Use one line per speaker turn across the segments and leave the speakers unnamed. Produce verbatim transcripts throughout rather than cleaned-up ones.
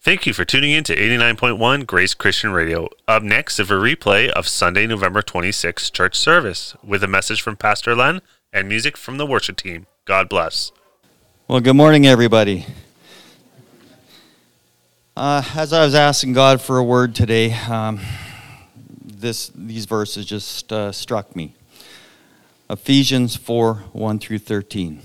Thank you for tuning in to eighty-nine point one Grace Christian Radio. Up next is a replay of Sunday, November twenty-sixth church service with a message from Pastor Len and music from the worship team. God bless.
Well, good morning, everybody. Uh, as I was asking God for a word today, um, this these verses just uh, struck me. Ephesians four, one through thirteen.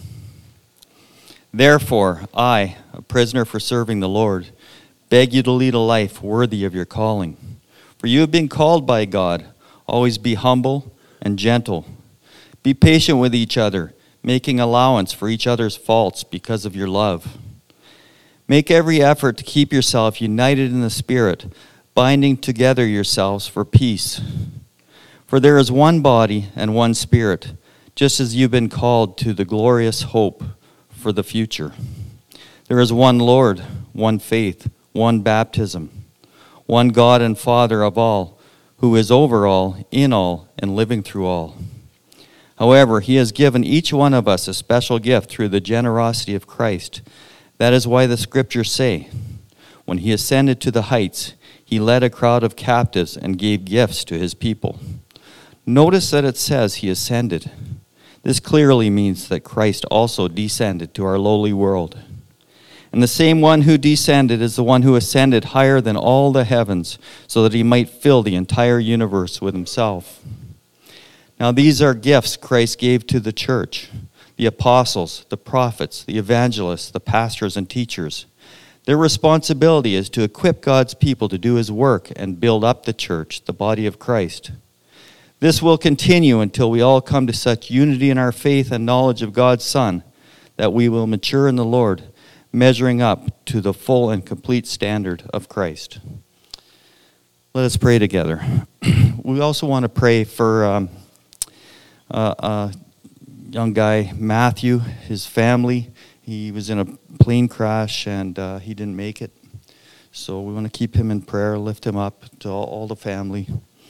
Therefore, I, a prisoner for serving the Lord, beg you to lead a life worthy of your calling. For you have been called by God. Always be humble and gentle. Be patient with each other, making allowance for each other's faults because of your love. Make every effort to keep yourself united in the Spirit, binding together yourselves for peace. For there is one body and one Spirit, just as you've been called to the glorious hope for the future. There is one Lord, one faith, one baptism, one God and Father of all, who is over all, in all, and living through all. However, he has given each one of us a special gift through the generosity of Christ. That is why the scriptures say, when he ascended to the heights, he led a crowd of captives and gave gifts to his people. Notice that it says he ascended. This clearly means that Christ also descended to our lowly world. And the same one who descended is the one who ascended higher than all the heavens, so that he might fill the entire universe with himself. Now these are gifts Christ gave to the church, the apostles, the prophets, the evangelists, the pastors and teachers. Their responsibility is to equip God's people to do his work and build up the church, the body of Christ. This will continue until we all come to such unity in our faith and knowledge of God's Son that we will mature in the Lord, measuring up to the full and complete standard of Christ. Let us pray together. We also want to pray for um, uh, a young guy, Matthew, his family. He was in a plane crash and uh, he didn't make it. So we want to keep him in prayer, lift him up to all, all the family.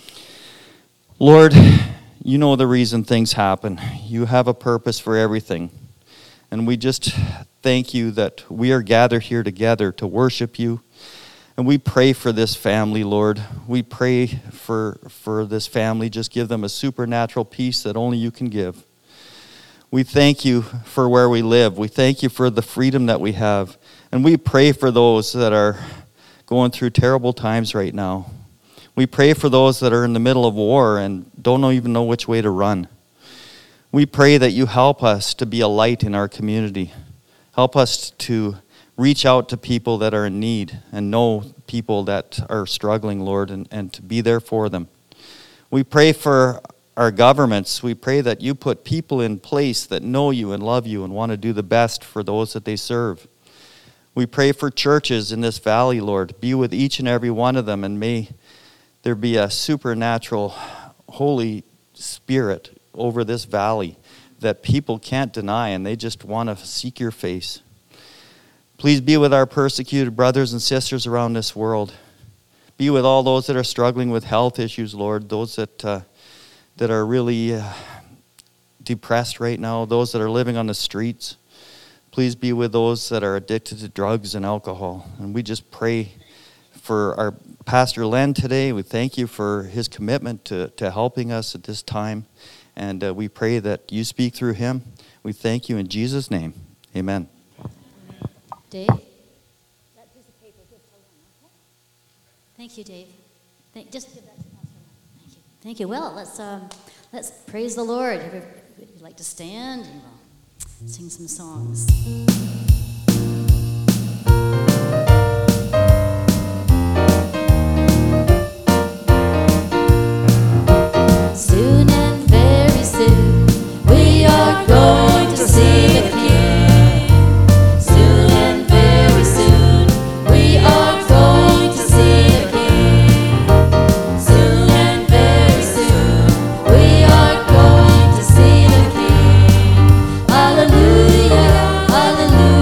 Lord, you know the reason things happen. You have a purpose for everything. And we just thank you that we are gathered here together to worship you. And we pray for this family, Lord. We pray for, for this family. Just give them a supernatural peace that only you can give. We thank you for where we live. We thank you for the freedom that we have. And we pray for those that are going through terrible times right now. We pray for those that are in the middle of war and don't even know which way to run. We pray that you help us to be a light in our community. Help us to reach out to people that are in need and know people that are struggling, Lord, and, and to be there for them. We pray for our governments. We pray that you put people in place that know you and love you and want to do the best for those that they serve. We pray for churches in this valley, Lord. Be with each and every one of them, and may there be a supernatural Holy Spirit over this valley that people can't deny, and they just want to seek your face. Please be with our persecuted brothers and sisters around this world. Be with all those that are struggling with health issues, Lord, those that uh, that are really uh, depressed right now, those that are living on the streets. Please be with those that are addicted to drugs and alcohol. And we just pray for our Pastor Len today. We thank you for his commitment to, to helping us at this time. And uh, we pray that you speak through him. We thank you in Jesus' name. Amen.
Dave? That piece of paper, give to Len, okay? Thank you, Dave. Thank, just give that to Pastor Len. Thank you. Thank you. Well, let's um, let's praise the Lord. If you'd like to stand, and we'll sing some songs. Soon and very soon, we are going to see the King. Soon and very soon, we are going to see the King. Soon and very soon, we are going to see the King. Hallelujah, hallelujah.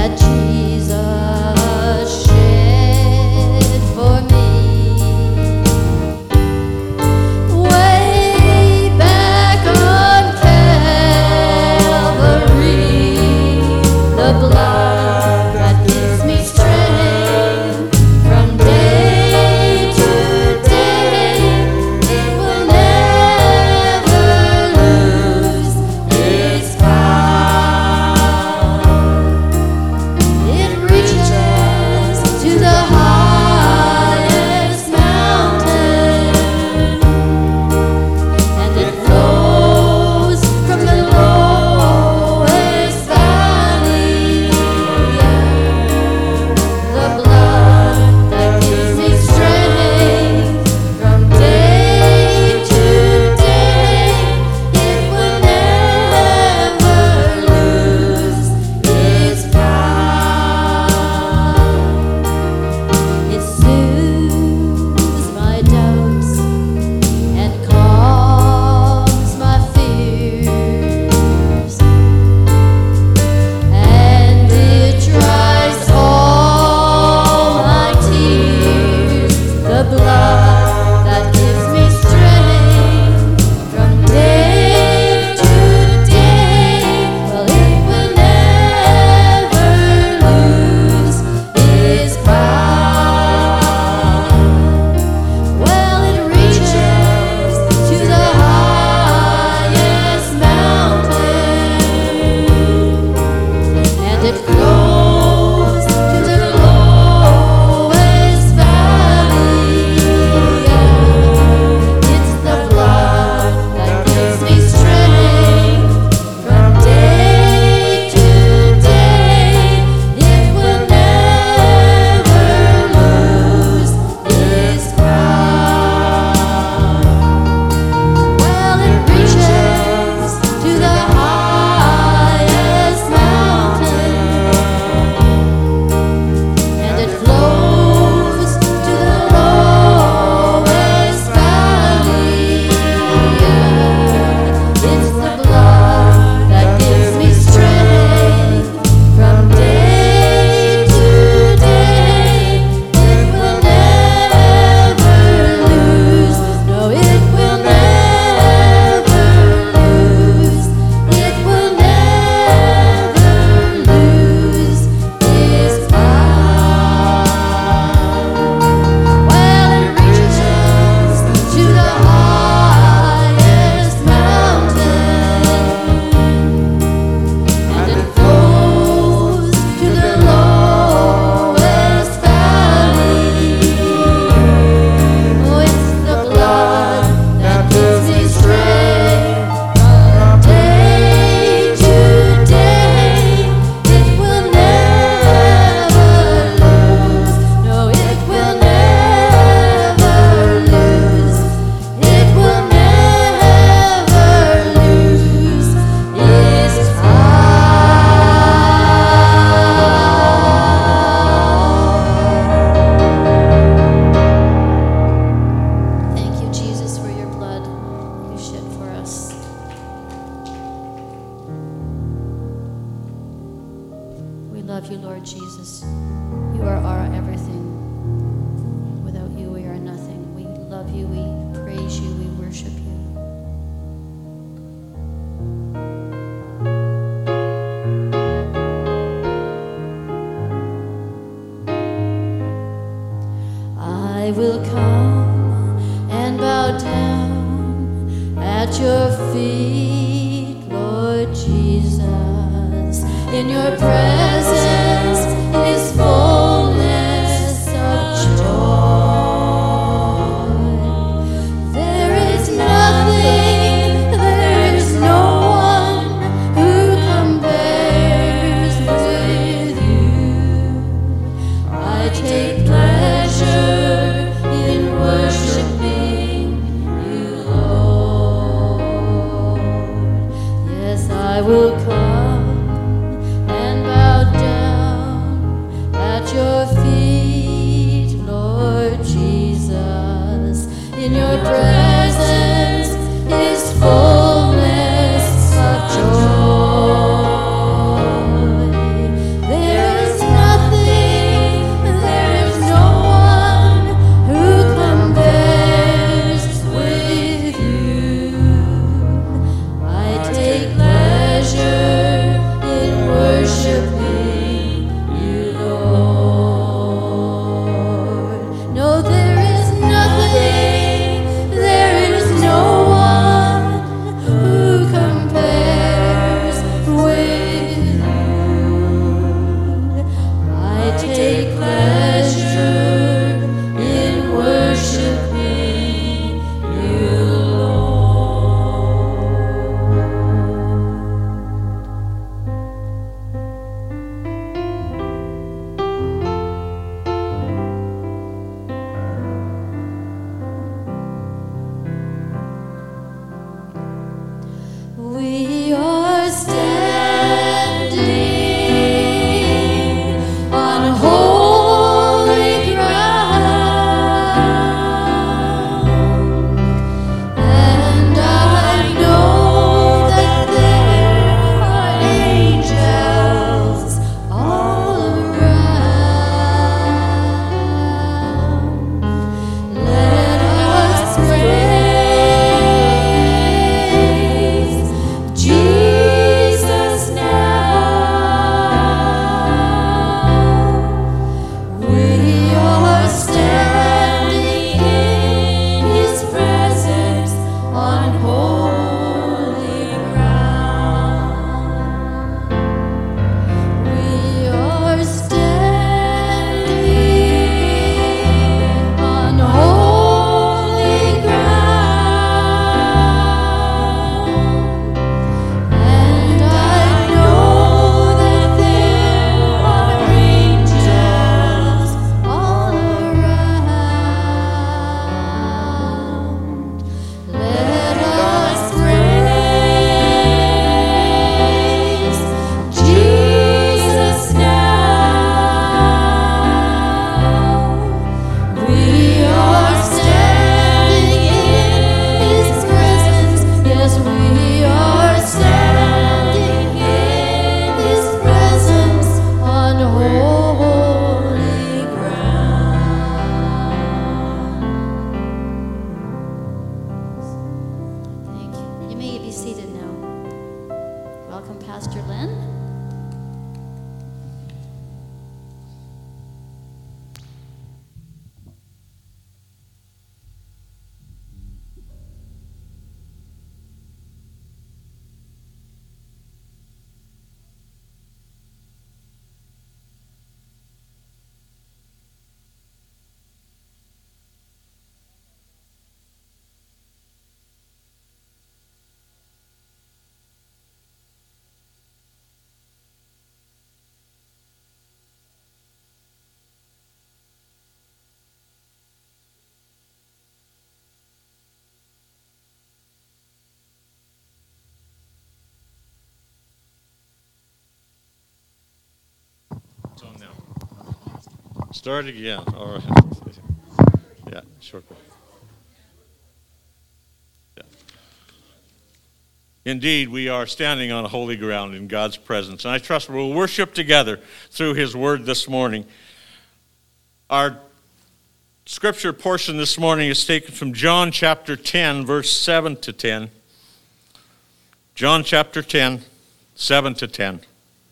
that Jesus shed for me. Way back on Calvary, the blood that gives me strength from day to day, it will never lose its power. It reaches to the highest mountain, and it flows from the lowest valley. The blood that gives me strength from day to day, it will never lose its power. It soothes my doubts and calms my fears, and it dries all my tears. The blood that gives me strength from day to day, well, it will never lose its power. Well, it reaches to the highest mountain, and it flows to the lowest valley. It's the blood that gives me strength from day to day. It will never lose its power. Well, it reaches to the highest mountain, and it flows to the lowest valley. It's the blood that gives me strength from day to day. It will never lose, no, it will never lose, it will never lose its power. Well, it reaches to the highest mountain, and it flows to the lowest valley. Oh, it's the blood that gives me strength from day to day. It will never lose, no, it will never lose, it will never lose its power. Thank you, Jesus, for your blood you shed for us. We love you, Lord Jesus. You are our everything. Without you, we are nothing. We love you, we praise you, we worship you. I will come and bow down at your feet, Lord Jesus. In your presence is fullness of joy. There is nothing, there is no one who compares with you. I take pleasure in worshiping you, Lord. Yes, I will come and bow down
Start again. All right. Yeah, sure. Yeah. Indeed, we are standing on holy ground in God's presence, and I trust we'll worship together through His Word this morning. Our scripture portion this morning is taken from John chapter ten, verse seven to ten. John chapter ten, seven to ten.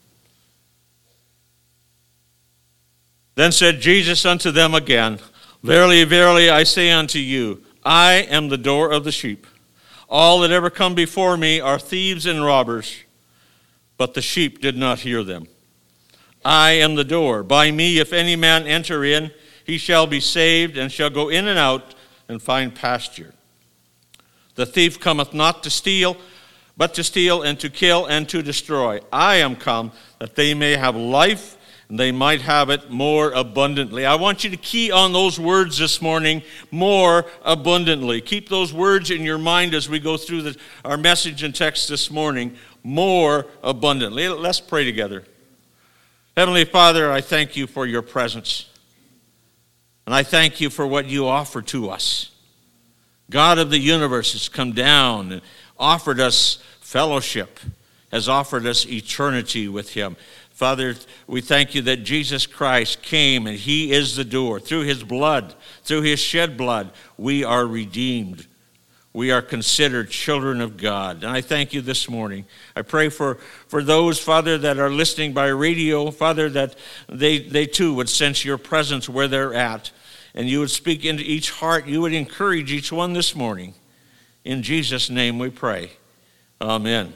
Then said Jesus unto them again, Verily, verily, I say unto you, I am the door of the sheep. All that ever come before me are thieves and robbers, but the sheep did not hear them. I am the door. By me, if any man enter in, he shall be saved, and shall go in and out, and find pasture. The thief cometh not to steal, but to steal, and to kill, and to destroy. I am come, that they may have life, and they might have it more abundantly. I want you to key on those words this morning, more abundantly. Keep those words in your mind as we go through the, our message and text this morning, more abundantly. Let's pray together. Heavenly Father, I thank you for your presence. And I thank you for what you offer to us. God of the universe has come down and offered us fellowship, has offered us eternity with him. Father, we thank you that Jesus Christ came and he is the door. Through his blood, through his shed blood, we are redeemed. We are considered children of God. And I thank you this morning. I pray for, for those, Father, that are listening by radio, Father, that they, they too would sense your presence where they're at. And you would speak into each heart. You would encourage each one this morning. In Jesus' name we pray. Amen.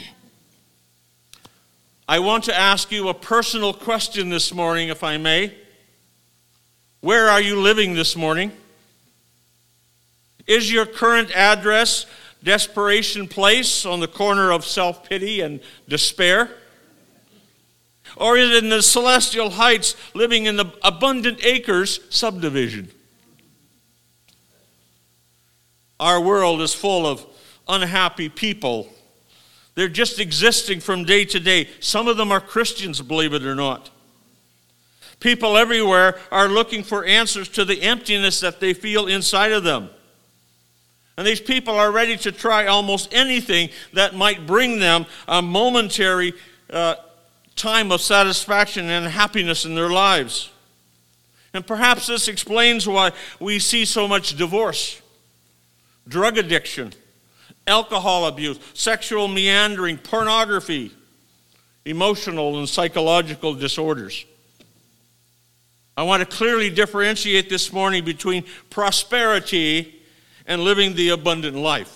I want to ask you a personal question this morning, if I may. Where are you living this morning? Is your current address Desperation Place on the corner of self-pity and despair? Or is it in the Celestial Heights, living in the Abundant Acres subdivision? Our world is full of unhappy people. They're just existing from day to day. Some of them are Christians, believe it or not. People everywhere are looking for answers to the emptiness that they feel inside of them. And these people are ready to try almost anything that might bring them a momentary uh, time of satisfaction and happiness in their lives. And perhaps this explains why we see so much divorce, drug addiction, alcohol abuse, sexual meandering, pornography, emotional and psychological disorders. I want to clearly differentiate this morning between prosperity and living the abundant life.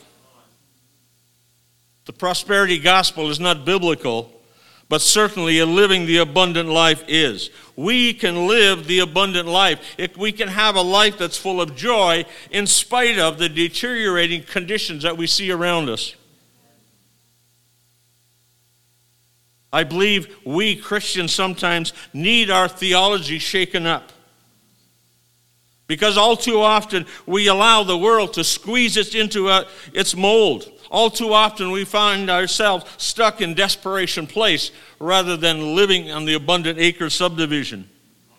The prosperity gospel is not biblical, but certainly a living the abundant life is. We can live the abundant life. If we can have a life that's full of joy in spite of the deteriorating conditions that we see around us. I believe we Christians sometimes need our theology shaken up. Because all too often we allow the world to squeeze us into a, its mold. All too often we find ourselves stuck in Desperation Place rather than living on the Abundant Acre subdivision.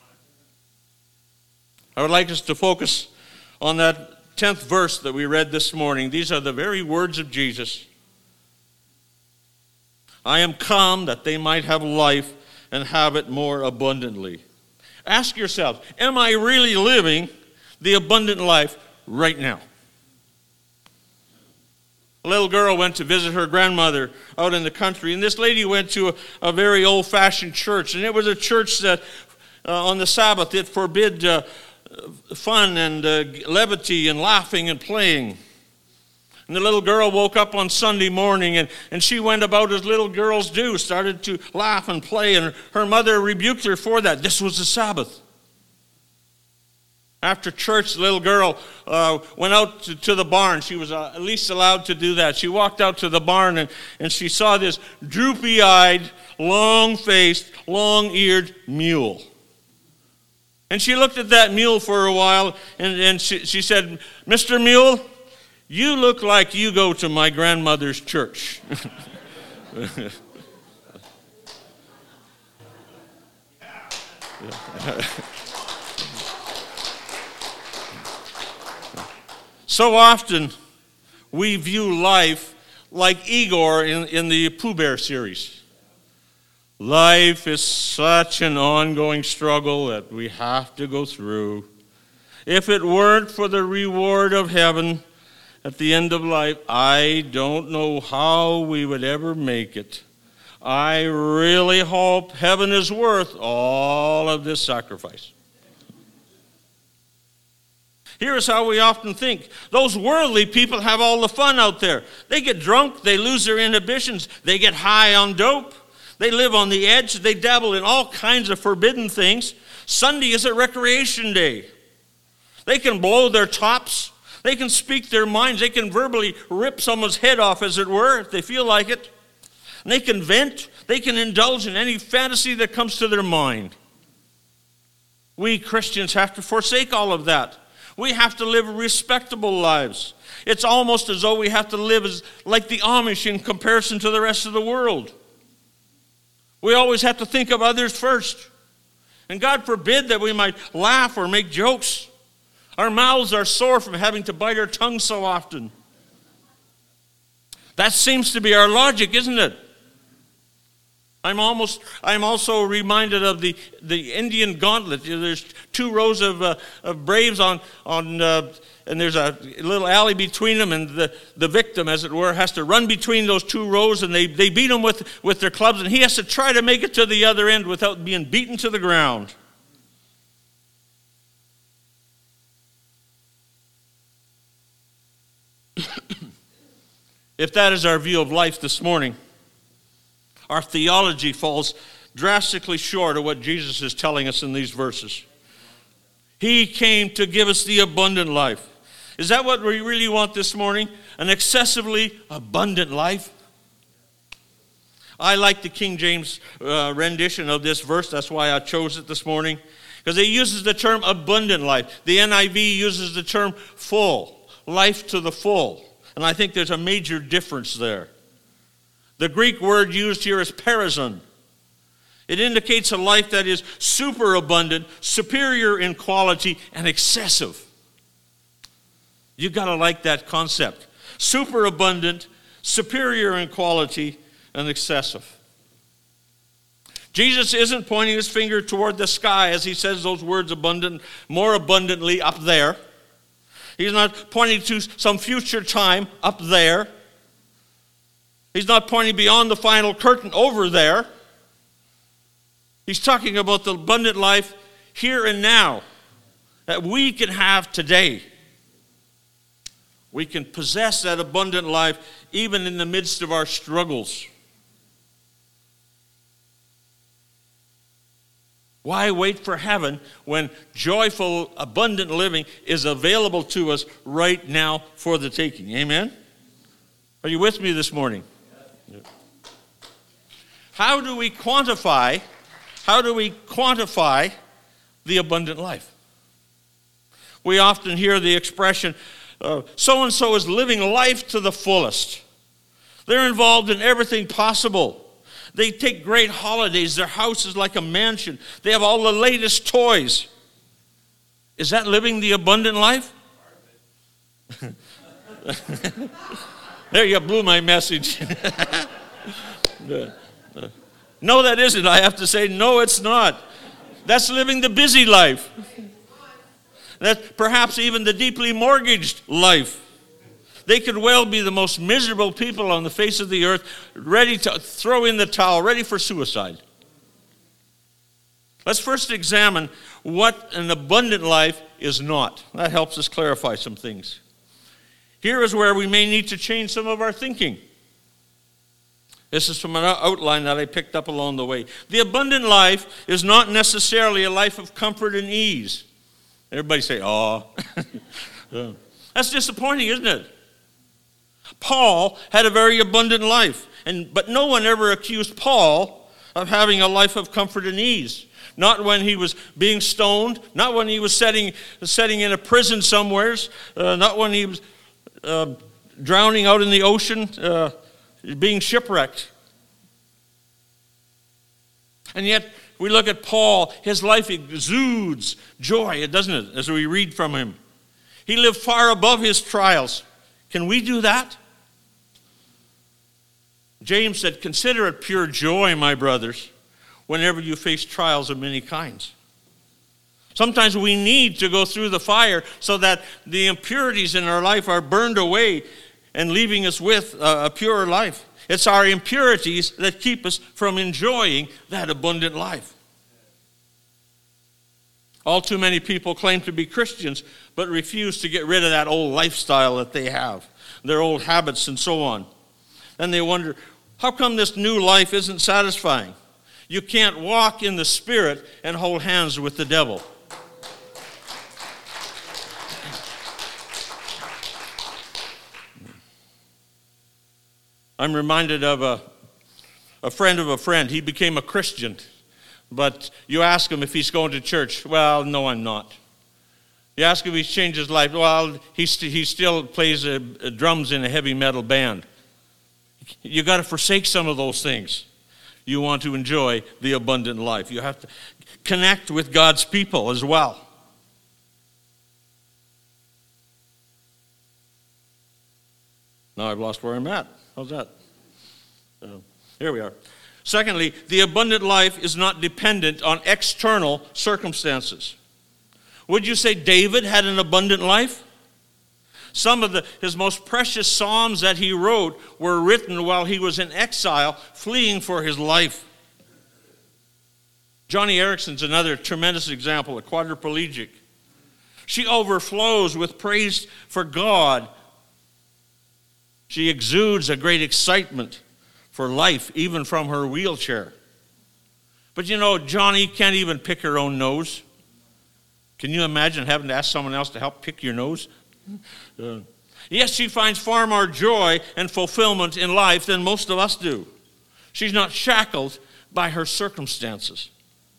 I would like us to focus on that tenth verse that we read this morning. These are the very words of Jesus. I am come that they might have life and have it more abundantly. Ask yourself, am I really living the abundant life right now? A little girl went to visit her grandmother out in the country, and this lady went to a, a very old-fashioned church, and it was a church that uh, on the Sabbath it forbid uh, fun and uh, levity and laughing and playing. And the little girl woke up on Sunday morning, and, and she went about as little girls do, started to laugh and play, and her mother rebuked her for that. This was the Sabbath. After church, the little girl uh, went out to, to the barn. She was uh, at least allowed to do that. She walked out to the barn, and, and she saw this droopy-eyed, long-faced, long-eared mule. And she looked at that mule for a while, and, and she, she said, Mister Mule, you look like you go to my grandmother's church. So often we view life like Igor in, in the Pooh Bear series. Life is such an ongoing struggle that we have to go through. If it weren't for the reward of heaven at the end of life, I don't know how we would ever make it. I really hope heaven is worth all of this sacrifice. Here's how we often think. Those worldly people have all the fun out there. They get drunk, they lose their inhibitions, they get high on dope, they live on the edge, they dabble in all kinds of forbidden things. Sunday is a recreation day. They can blow their tops, they can speak their minds, they can verbally rip someone's head off, as it were, if they feel like it. And they can vent, they can indulge in any fantasy that comes to their mind. We Christians have to forsake all of that. We have to live respectable lives. It's almost as though we have to live as like the Amish in comparison to the rest of the world. We always have to think of others first. And God forbid that we might laugh or make jokes. Our mouths are sore from having to bite our tongue so often. That seems to be our logic, isn't it? I'm almost. I'm also reminded of the, the Indian gauntlet. There's two rows of, uh, of braves on on, uh, and there's a little alley between them, and the, the victim, as it were, has to run between those two rows, and they, they beat him with with their clubs, and he has to try to make it to the other end without being beaten to the ground. If that is our view of life this morning, our theology falls drastically short of what Jesus is telling us in these verses. He came to give us the abundant life. Is that what we really want this morning? An excessively abundant life? I like the King James uh, rendition of this verse. That's why I chose it this morning. Because it uses the term abundant life. The N I V uses the term full, life to the full. And I think there's a major difference there. The Greek word used here is perizon. It indicates a life that is superabundant, superior in quality, and excessive. You've got to like that concept. Superabundant, superior in quality, and excessive. Jesus isn't pointing his finger toward the sky as he says those words abundant, more abundantly up there. He's not pointing to some future time up there. He's not pointing beyond the final curtain over there. He's talking about the abundant life here and now that we can have today. We can possess that abundant life even in the midst of our struggles. Why wait for heaven when joyful, abundant living is available to us right now for the taking? Amen? Are you with me this morning? Yeah. How do we quantify, how do we quantify the abundant life? We often hear the expression, uh, so-and-so is living life to the fullest. They're involved in everything possible. They take great holidays. Their house is like a mansion. They have all the latest toys. Is that living the abundant life? There, you blew my message. No, that isn't. I have to say, no, it's not. That's living the busy life. That's perhaps even the deeply mortgaged life. They could well be the most miserable people on the face of the earth, ready to throw in the towel, ready for suicide. Let's first examine what an abundant life is not. That helps us clarify some things. Here is where we may need to change some of our thinking. This is from an outline that I picked up along the way. The abundant life is not necessarily a life of comfort and ease. Everybody say, oh. That's disappointing, isn't it? Paul had a very abundant life, and but no one ever accused Paul of having a life of comfort and ease. Not when he was being stoned, not when he was setting, setting in a prison somewheres, uh, not when he was uh, drowning out in the ocean, uh, being shipwrecked. And yet, we look at Paul, his life exudes joy, doesn't it, as we read from him. He lived far above his trials. Can we do that? James said, "Consider it pure joy, my brothers, whenever you face trials of many kinds." Sometimes we need to go through the fire so that the impurities in our life are burned away and leaving us with a, a pure life. It's our impurities that keep us from enjoying that abundant life. All too many people claim to be Christians, but refuse to get rid of that old lifestyle that they have, their old habits and so on. Then they wonder, how come this new life isn't satisfying? You can't walk in the Spirit and hold hands with the devil. I'm reminded of a, a friend of a friend. He became a Christian, but you ask him if he's going to church. Well, no, I'm not. You ask him if he's changed his life. Well, he, st- he still plays a, a drums in a heavy metal band. You got to forsake some of those things. You want to enjoy the abundant life. You have to connect with God's people as well. Now I've lost where I'm at. How's that? Uh, here we are. Secondly, the abundant life is not dependent on external circumstances. Would you say David had an abundant life? Some of the, his most precious psalms that he wrote were written while he was in exile, fleeing for his life. Johnny Erickson's another tremendous example, a quadriplegic. She overflows with praise for God. She exudes a great excitement for life, even from her wheelchair. But you know, Johnny can't even pick her own nose. Can you imagine having to ask someone else to help pick your nose? Uh, yes, she finds far more joy and fulfillment in life than most of us do. She's not shackled by her circumstances.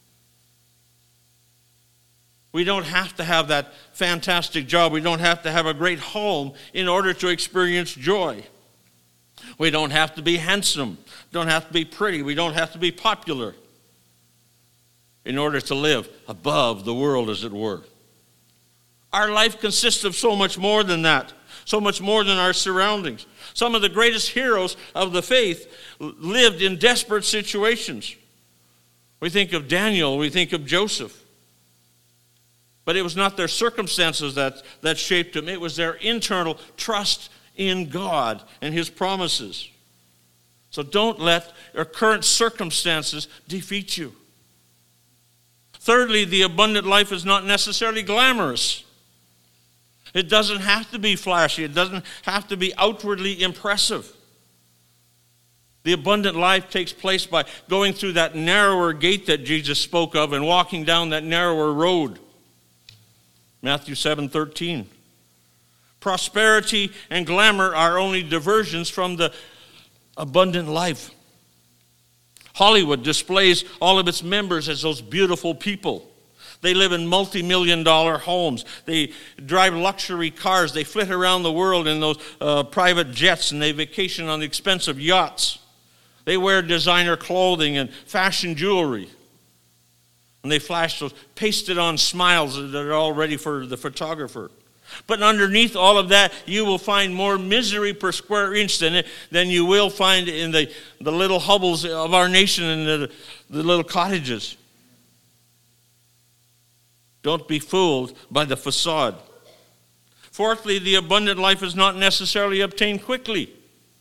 We don't have to have that fantastic job. We don't have to have a great home in order to experience joy. We don't have to be handsome. Don't have to be pretty. We don't have to be popular in order to live above the world, as it were. Our life consists of so much more than that, so much more than our surroundings. Some of the greatest heroes of the faith lived in desperate situations. We think of Daniel, we think of Joseph. But it was not their circumstances that, that shaped them. It was their internal trust in God and His promises. So don't let your current circumstances defeat you. Thirdly, the abundant life is not necessarily glamorous. It doesn't have to be flashy. It doesn't have to be outwardly impressive. The abundant life takes place by going through that narrower gate that Jesus spoke of and walking down that narrower road. Matthew seven thirteen. Prosperity and glamour are only diversions from the abundant life. Hollywood displays all of its members as those beautiful people. They live in multi-million dollar homes. They drive luxury cars. They flit around the world in those uh, private jets, and they vacation on expensive yachts. They wear designer clothing and fashion jewelry. And they flash those pasted-on smiles that are all ready for the photographer. But underneath all of that, you will find more misery per square inch than, it, than you will find in the, the little hovels of our nation and the, the little cottages. Don't be fooled by the facade. Fourthly, the abundant life is not necessarily obtained quickly.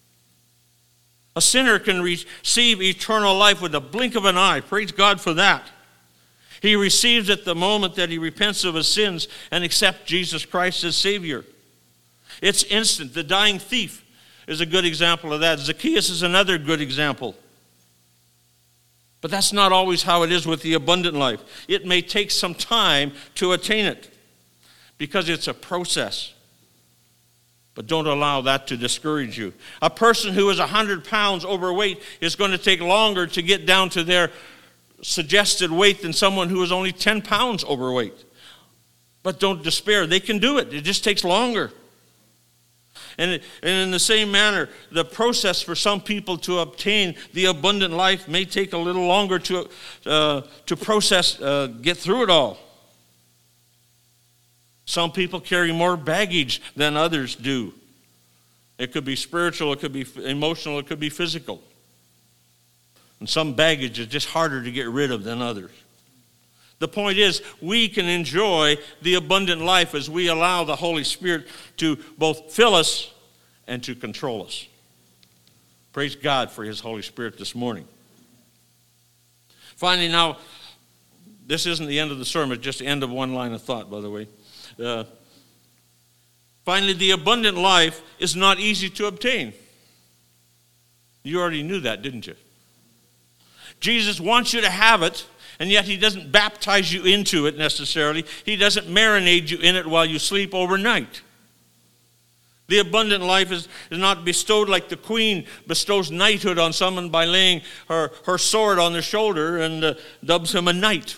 A sinner can receive eternal life with a blink of an eye. Praise God for that. He receives it the moment that he repents of his sins and accepts Jesus Christ as Savior. It's instant. The dying thief is a good example of that. Zacchaeus is another good example. But that's not always how it is with the abundant life. It may take some time to attain it because it's a process. But don't allow that to discourage you. A person who is one hundred pounds overweight is going to take longer to get down to their suggested weight than someone who is only ten pounds overweight. But don't despair. They can do it. It just takes longer. And, it, and in the same manner, the process for some people to obtain the abundant life may take a little longer to, uh, to process, uh, get through it all. Some people carry more baggage than others do. It could be spiritual, it could be emotional, it could be physical. And some baggage is just harder to get rid of than others. The point is, we can enjoy the abundant life as we allow the Holy Spirit to both fill us and to control us. Praise God for His Holy Spirit this morning. Finally, now, this isn't the end of the sermon, just the end of one line of thought, by the way. Uh, finally, the abundant life is not easy to obtain. You already knew that, didn't you? Jesus wants you to have it, and yet He doesn't baptize you into it necessarily. He doesn't marinate you in it while you sleep overnight. The abundant life is, is not bestowed like the queen bestows knighthood on someone by laying her, her sword on their shoulder and uh, dubs him a knight.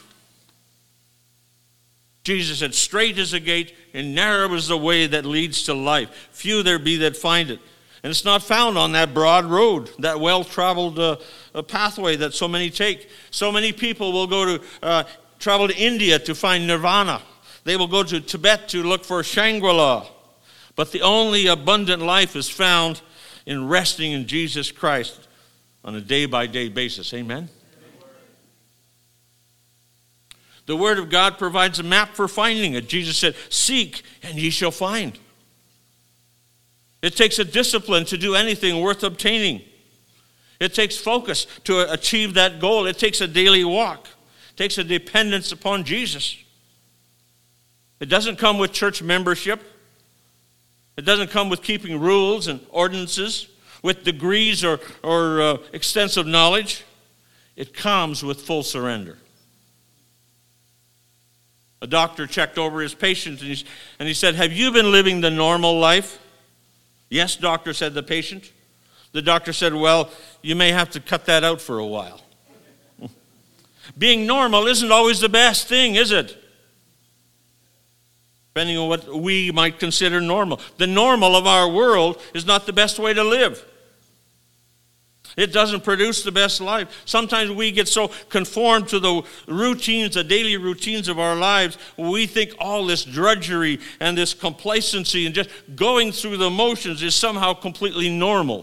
Jesus said, straight is the gate and narrow is the way that leads to life. Few there be that find it. And it's not found on that broad road, that well-traveled uh, uh, pathway that so many take. So many people will go to uh, travel to India to find nirvana. They will go to Tibet to look for Shangri-La. But the only abundant life is found in resting in Jesus Christ on a day-by-day basis. Amen? The Word of God provides a map for finding it. Jesus said, seek and ye shall find. It takes a discipline to do anything worth obtaining. It takes focus to achieve that goal. It takes a daily walk. It takes a dependence upon Jesus. It doesn't come with church membership. It doesn't come with keeping rules and ordinances, with degrees or, or uh, extensive knowledge. It comes with full surrender. A doctor checked over his patient and he, and he said, have you been living the normal life? Yes, doctor, said the patient. The doctor said, well, you may have to cut that out for a while. Being normal isn't always the best thing, is it? Depending on what we might consider normal. The normal of our world is not the best way to live. It doesn't produce the best life. Sometimes we get so conformed to the routines, the daily routines of our lives, we think all this drudgery and this complacency and just going through the motions is somehow completely normal.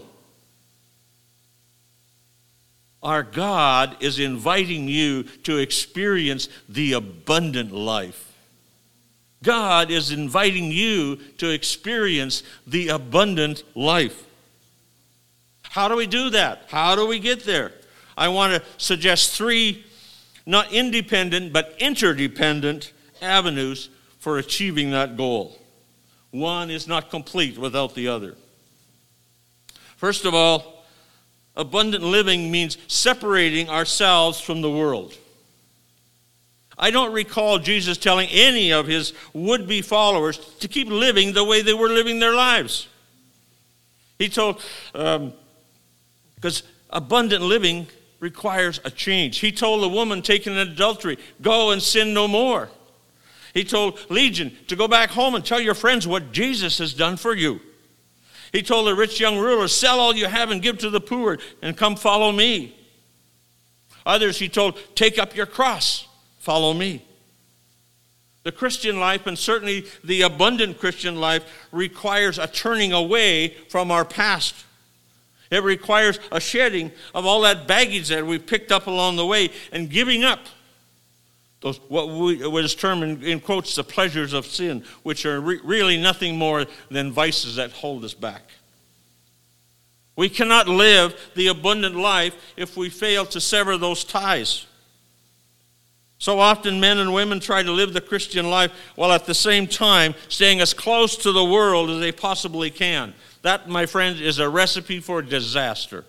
Our God is inviting you to experience the abundant life. God is inviting you to experience the abundant life. How do we do that? How do we get there? I want to suggest three, not independent, but interdependent avenues for achieving that goal. One is not complete without the other. First of all, abundant living means separating ourselves from the world. I don't recall Jesus telling any of his would-be followers to keep living the way they were living their lives. He told, um, because abundant living requires a change. He told the woman taken in adultery, go and sin no more. He told Legion to go back home and tell your friends what Jesus has done for you. He told the rich young ruler, sell all you have and give to the poor and come follow me. Others he told, take up your cross, follow me. The Christian life, and certainly the abundant Christian life, requires a turning away from our past. It requires a shedding of all that baggage that we've picked up along the way and giving up those what we, what is termed in, in quotes the pleasures of sin, which are re- really nothing more than vices that hold us back. We cannot live the abundant life if we fail to sever those ties. So often men and women try to live the Christian life while at the same time staying as close to the world as they possibly can. That, my friends, is a recipe for disaster.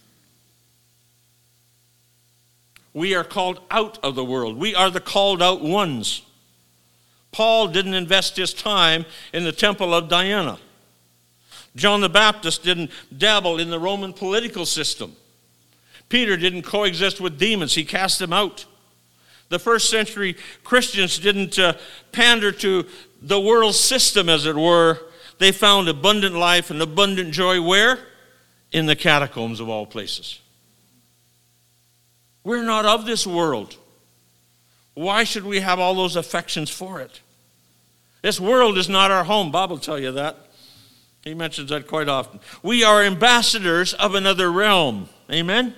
We are called out of the world. We are the called out ones. Paul didn't invest his time in the temple of Diana. John the Baptist didn't dabble in the Roman political system. Peter didn't coexist with demons. He cast them out. The first century Christians didn't uh, pander to the world system, as it were. They found abundant life and abundant joy where? In the catacombs of all places. We're not of this world. Why should we have all those affections for it? This world is not our home. Bob will tell you that. He mentions that quite often. We are ambassadors of another realm. Amen?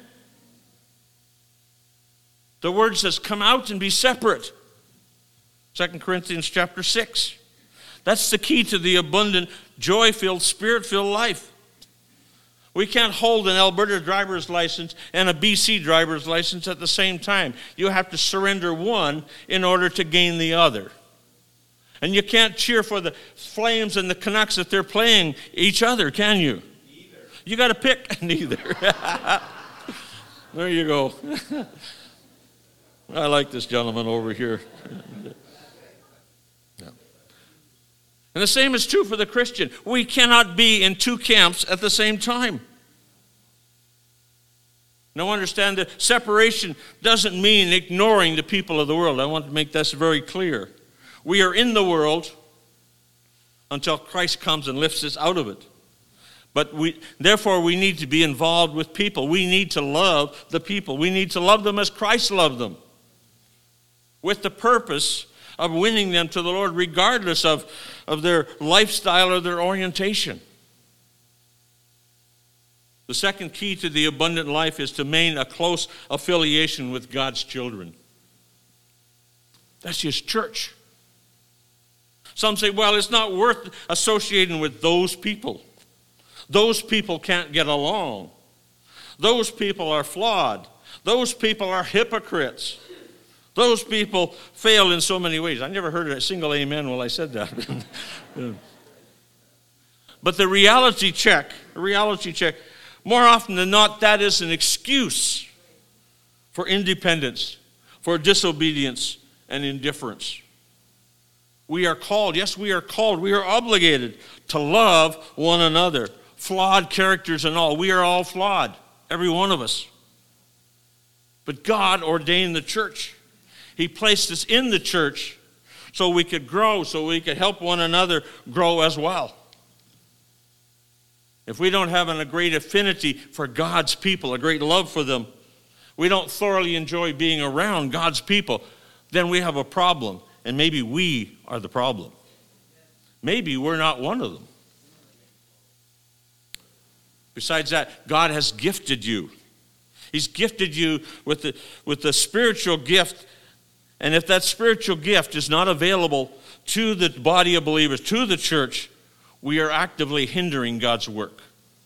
The word says, come out and be separate. Second Corinthians chapter six. That's the key to the abundant, joy-filled, spirit-filled life. We can't hold an Alberta driver's license and a B C driver's license at the same time. You have to surrender one in order to gain the other. And you can't cheer for the Flames and the Canucks if they're playing each other, can you? Neither. You got to pick. Neither. There you go. I like this gentleman over here. Yeah. And the same is true for the Christian. We cannot be in two camps at the same time. Now understand that separation doesn't mean ignoring the people of the world. I want to make this very clear. We are in the world until Christ comes and lifts us out of it. But we, therefore, we need to be involved with people. We need to love the people. We need to love them as Christ loved them, with the purpose of winning them to the Lord, regardless of, of their lifestyle or their orientation. The second key to the abundant life is to maintain a close affiliation with God's children. That's His church. Some say, well, it's not worth associating with those people. Those people can't get along. Those people are flawed. Those people are hypocrites. Those people fail in so many ways. I never heard a single amen while I said that. But the reality check, reality check, more often than not, that is an excuse for independence, for disobedience and indifference. We are called, yes, we are called, we are obligated to love one another. Flawed characters and all. We are all flawed, every one of us. But God ordained the church. He placed us in the church so we could grow, so we could help one another grow as well. If we don't have a great affinity for God's people, a great love for them, we don't thoroughly enjoy being around God's people, then we have a problem. And maybe we are the problem. Maybe we're not one of them. Besides that, God has gifted you. He's gifted you with the, with the spiritual gift. And if that spiritual gift is not available to the body of believers, to the church, we are actively hindering God's work.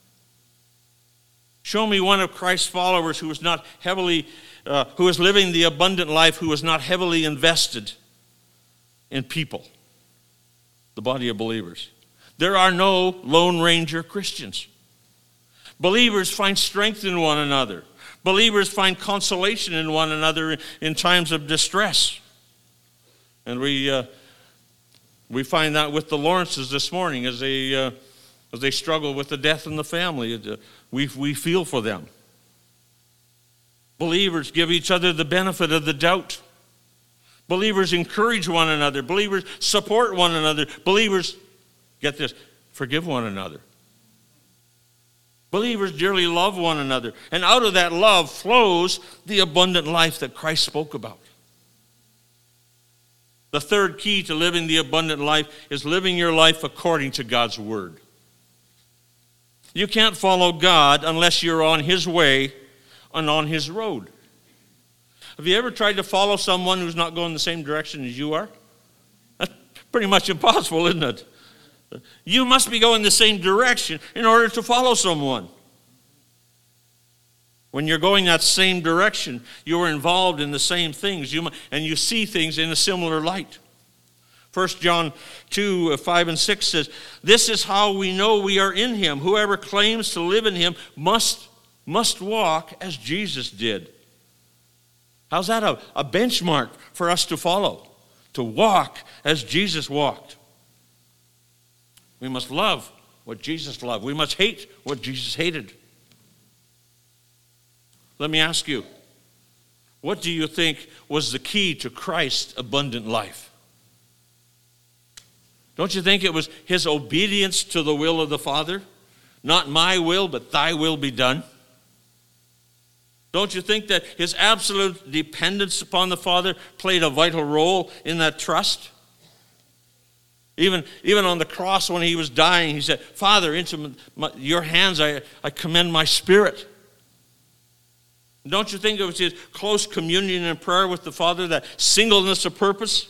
Show me one of Christ's followers who is not heavily, uh, who is living the abundant life, who is not heavily invested in people, the body of believers. There are no Lone Ranger Christians. Believers find strength in one another. Believers find consolation in one another in times of distress. And we uh, we find that with the Lawrences this morning as they uh, as they struggle with the death in the family. We we feel for them. Believers give each other the benefit of the doubt. Believers encourage one another. Believers support one another. Believers, get this, forgive one another. Believers dearly love one another. And out of that love flows the abundant life that Christ spoke about. The third key to living the abundant life is living your life according to God's word. You can't follow God unless you're on His way and on His road. Have you ever tried to follow someone who's not going the same direction as you are? That's pretty much impossible, isn't it? You must be going the same direction in order to follow someone. When you're going that same direction, you're involved in the same things, you and you see things in a similar light. First John two, five and six says, this is how we know we are in Him. Whoever claims to live in Him must, must walk as Jesus did. How's that a, a benchmark for us to follow? To walk as Jesus walked. We must love what Jesus loved. We must hate what Jesus hated. Let me ask you, what do you think was the key to Christ's abundant life? Don't you think it was His obedience to the will of the Father? Not my will, but thy will be done. Don't you think that His absolute dependence upon the Father played a vital role in that trust? Even, even on the cross when he was dying, he said, Father, into my, your hands I, I commend my spirit. Don't you think it was his close communion and prayer with the Father, that singleness of purpose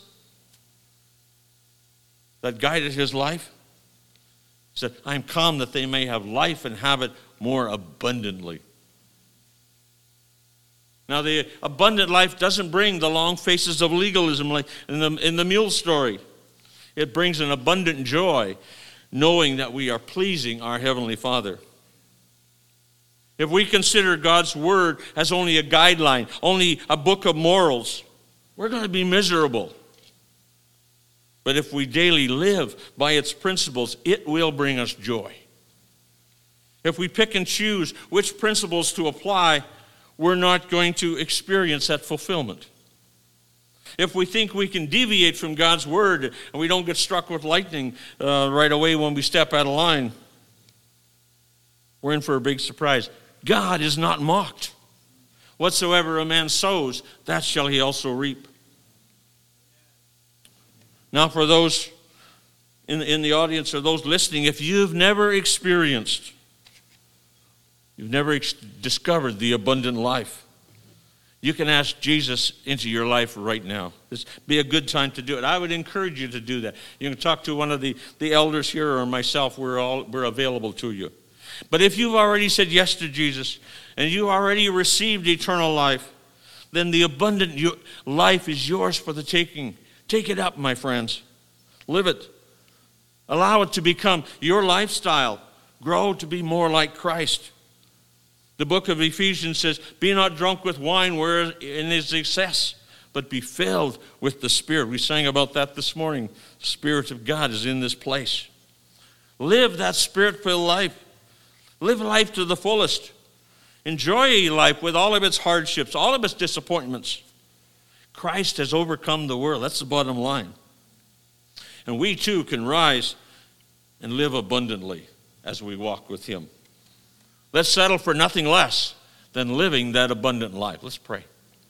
that guided his life? He said, I am come that they may have life and have it more abundantly. Now, the abundant life doesn't bring the long faces of legalism like in the, in the mule story. It brings an abundant joy, knowing that we are pleasing our Heavenly Father. If we consider God's Word as only a guideline, only a book of morals, we're going to be miserable. But if we daily live by its principles, it will bring us joy. If we pick and choose which principles to apply, we're not going to experience that fulfillment. If we think we can deviate from God's Word and we don't get struck with lightning uh, right away when we step out of line, we're in for a big surprise. God is not mocked. Whatsoever a man sows, that shall he also reap. Now, for those in, in the audience or those listening, if you've never experienced, you've never ex- discovered the abundant life, you can ask Jesus into your life right now. This would be a good time to do it. I would encourage you to do that. You can talk to one of the, the elders here or myself. We're all we're available to you. But if you've already said yes to Jesus and you already received eternal life, then the abundant life is yours for the taking. Take it up, my friends. Live it. Allow it to become your lifestyle. Grow to be more like Christ. The book of Ephesians says, be not drunk with wine wherein is excess, but be filled with the Spirit. We sang about that this morning. The Spirit of God is in this place. Live that Spirit-filled life. Live life to the fullest. Enjoy life with all of its hardships, all of its disappointments. Christ has overcome the world. That's the bottom line. And we too can rise and live abundantly as we walk with Him. Let's settle for nothing less than living that abundant life. Let's pray.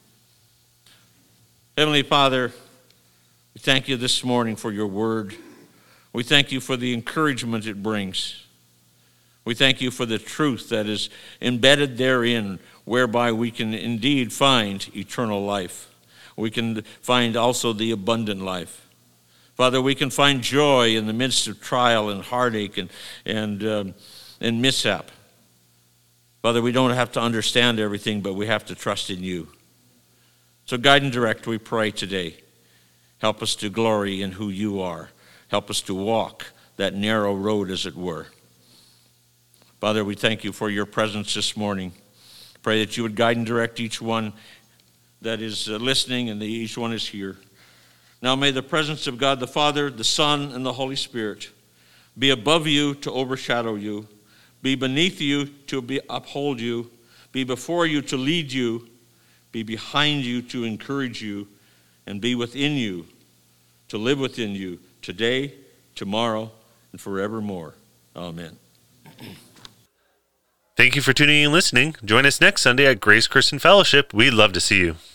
Heavenly Father, we thank you this morning for your word. We thank you for the encouragement it brings. We thank you for the truth that is embedded therein, whereby we can indeed find eternal life. We can find also the abundant life. Father, we can find joy in the midst of trial and heartache and, and, um, and mishap. Father, we don't have to understand everything, but we have to trust in you. So guide and direct, we pray today. Help us to glory in who you are. Help us to walk that narrow road, as it were. Father, we thank you for your presence this morning. Pray that you would guide and direct each one that is uh, listening and that each one is here. Now may the presence of God the Father, the Son, and the Holy Spirit be above you to overshadow you, be beneath you to be, uphold you, be before you to lead you, be behind you to encourage you, and be within you to live within you today, tomorrow, and forevermore. Amen.
Thank you for tuning in and listening. Join us next Sunday at Grace Christian Fellowship. We'd love to see you.